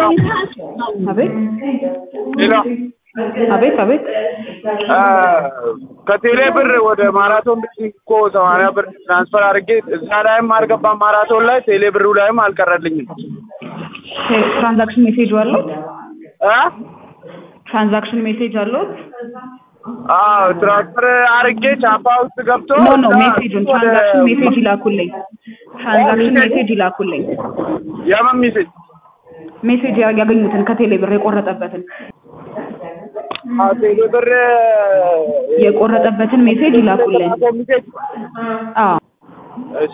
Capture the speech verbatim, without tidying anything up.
አቤት ሌላ አቤት አቤት ከቴሌ ብር ወደ ማራቶን እኮ ሰማንያ ብር ትራንስፈር አድርጌ እዛ ላይም አልገባም ማራቶን ላይ ቴሌ ብሩ ላይም አልቀረልኝም ትራንዛክሽን ሜሴጅ አለው አ ትራንዛክሽን ሜሴጅ አለው አዎ ትራንስፈር አድርጌ ቻፓ ውስጥ ገብቶ ኖ ኖ ሜሴጁን ትራንዛክሽን ሜሴጅ ይላኩልኝ ትራንዛክሽን ሜሴጅ ይላኩልኝ የምን ሜሴጅ ሜሴጅ ያገኙትን ከቴሌ ብር የቆረጠበትን ቴሌ ብር የቆረጠበትን ሜሴጅ ይላኩልኝ አዎ እሺ